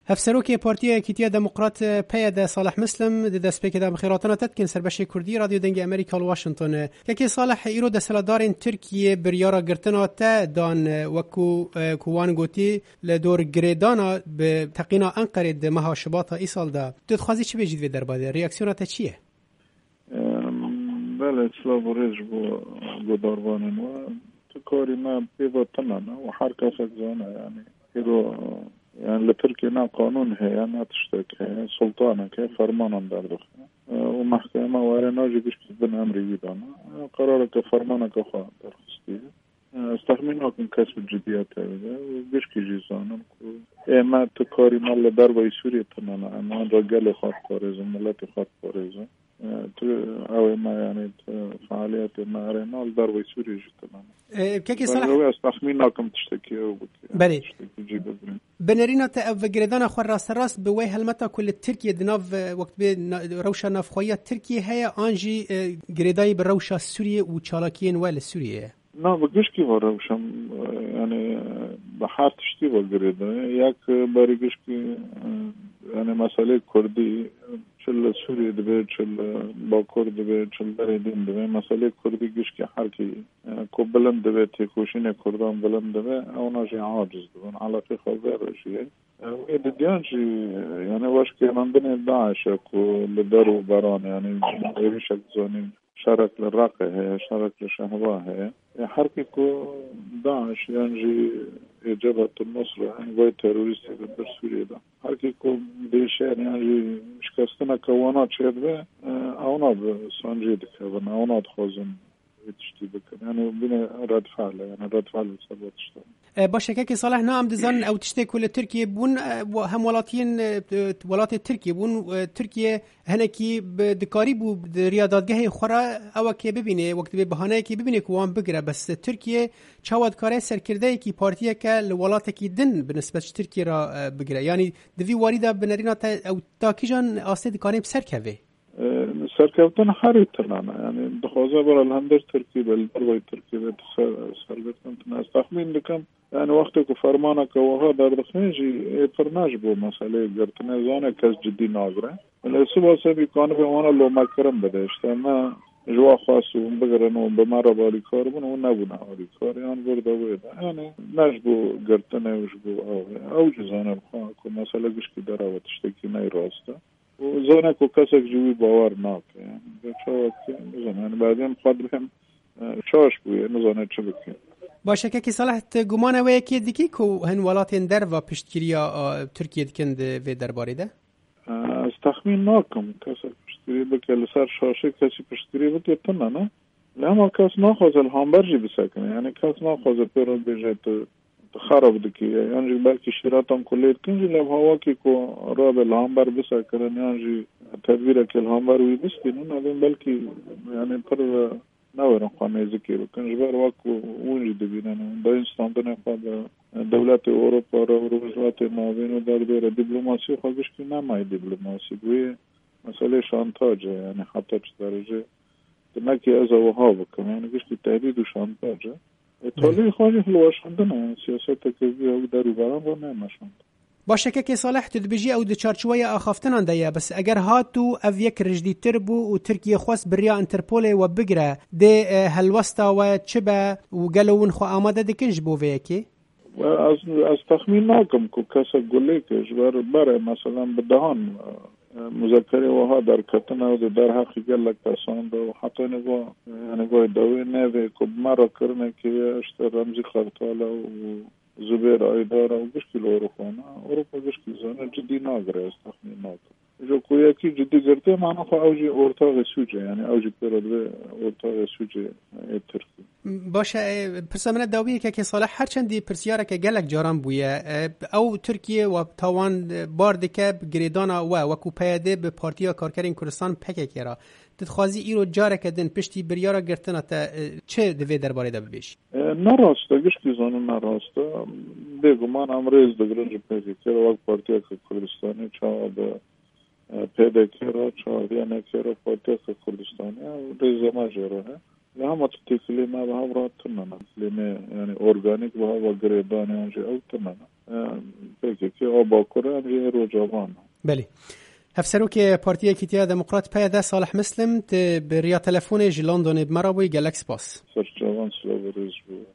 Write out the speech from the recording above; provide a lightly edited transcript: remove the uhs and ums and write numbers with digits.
هفسروکی پارتیا کیتیا دموکرات پیاده صالح مسلم د دسپیک د مخیراتنا تدکن سربشی کردی رادیو دنگ امریکا واشنطن که صالح ایرو د سلادارین ترکیه بریارا گرتنا تا دان وکو کوان گوتی لدور گریدانا به تقینا انقره د مها شباط ای سال دا تخوازی چی بجید و درباره ریاکسیونات چیه؟ بله اسلام ریج بو داروانن و تکاری ما بیواتنا و هر کس اگزانه یعنی ایرو يعني لتركيا قانون هي ما تشتكي سلطانة كي فرمانا دردخ ومحكمة وارناجي بيش بن أمري دانا قرارك فرمانا كخوا درخستي استخمينها كن كسب الجديات هذا وبيش كي جيزانا ما تكاري مال دربا سوريا تنانا ما رجال خاط باريزم ملاتي خاط باريزم او ما يعني فعاليات ما رينال دربا سوريا جتنا كيكي صلاح هو استخمينها كم تشتكي بلي بنرينا وجردانا خو راست بوي هلمتا كل تركيا دناف وقت بي روشا نافخويا تركيا هي انجي جريداي بروشا سوريا وچالاكين ولا سوريا نا بگش کی وروشم يعني بحار تشتي وجريدا ياك باريگش کی يعني مسألة كردي چل سوريا دبي چل باكور دبي چل دريدين دبي مسألة كردي گش کی حركي کو بلند دبي تكوشين كردان بلند دبي او ناجي عاجز دبن علاقه خبر شيء اذا ديانجي يعني واش كان عندنا داعش كو لدرو بران يعني ايش زوني شارك للراقة هي شارك للشهوة هي حركة داعش يعني جبهة النصر يعني وين تيروريستي ضد سوريا ده حركة ديشان يعني مش كاستنا كونات شدة أو ناب سانجيد كذا أو ناب خوزن تشتي بك يعني بين رد فعل يعني رد فعل سبب تشتغل باشه که صالح نام دزن او تشتي كل تركيا بون هم ولاتين ولات تركيا بون تركيا هنكي بدكاري بو رياضاتگاه خورا او که ببینه وقت به بهانه که ببینه کوان بگره بس تركيا چاود کار سرکرده کی پارتیا که لولات کی دن بالنسبه تركيا را بگره يعني دوی وارده بنرینا او تاکیجان اسد کاری سرکوه سرکوتن حریتنا يعني دخوزه بر الهندر تركيا بالبروي تركيا سرکوتن استخمین دکم يعني وقتك فرمانا كوها در خنجي فرناج بو مسألة قرتنا زانه كاس جدي ناظرة الاسبوع سبي كان بوانا لو ما كرم بدهشت ما جوا خاص وبقرنو بمرة بالي كاربون ونبونا بالي كار يعني برضه ويدا يعني نجبو قرتنا وجبو او جزانا الخان كو مسألة قش كدارا وتشتكي ناي راسته وزانه كو كاسك جوي باور ناك يعني بشوك يعني بعدين قدرهم شاش بوي نزانه چبكي باشه که صلاح گمان و یکی دیگه کو هن ولاتین در و پشتگیریا ترکیه دکند و درباره ده استخمین ناکم کسی پشتگیری بکه لسر شاشه کسی پشتگیری بکه تنه نه لما کس ناخوز الهامبرجی بسکنه یعنی کس ناخوز پیرو بیجه خراب دکی یعنی بلکه شیراتم کلیت کنجی لب هوا که کو راب الهامبر بسکنه یعنی تدبیر که الهامبر وی بسکنه نه بلکه یعنی پر نورن خانه ذکر کنج بر واکو وجود بینن با استاندن خود دولت اروپا و روزات معاون در بر دیپلماسی خودش که نمای دیپلماسی دوی مسئله شانتاج یعنی حتی چه درجه دمکی از اوها بکنه یعنی گشتی تهدید و شانتاج ایتالی خواهی حلواشندن سیاست که او در برام با نمشند باشه که صالح تدبیجی او د چارچوبه اخافتنان ده بس اگر هاتو او یک رجدی تربو و ترکیه خواست بریا انترپول و بگره ده هلوستا و چبه و گلون خو آماده دکنج بو ویکی از تخمین ناکم که کسا گلی که جبر بره مثلا بدهان مذکره وها در کتنه و در حقی گلک تسانده و حتی نگاه دوی نوی که مرا کرنه که اشتر رمزی خرطاله و زبير ايدار او بشكل اوروبا بشكل زانه جدي ناقره استخدم ناقره جو كوياكي جدي قرتي معنا اوجي اورتاغ سوجه يعني اوجي بيرد اورتاغ سوجه تركي باشه پرسمنه داویه که صالح هر چندی پرسیاره که گلک جاران بویه او ترکیه و تاوان باردکه گریدانا و کوپیاده به پارتیا کارکرین کردستان پکه کرا تخوازی ایرو جاره کدن پشتی بریارا گرتنا تا چه دوی درباره ده ببیش؟ نراسته گشتی زانو نراسته بگمان امریز دگرنج پکه کرا وقت پارتیا کردستانی چا به پیدا کرا چا دیانه کرا پارتیا کردستانی ریزه مجره هم تكلي ما بها براتنا لما يعني أورجانيك بها وقريبان يعني أو تمنا فكرة أو باكورة يعني رجوان. بله. هفسروك بارتية كتيا ديمقراط بيدا صالح مسلم بريا تلفوني جي لندن بمرابوي جالاكس باس. سرچوان سلووريز بو.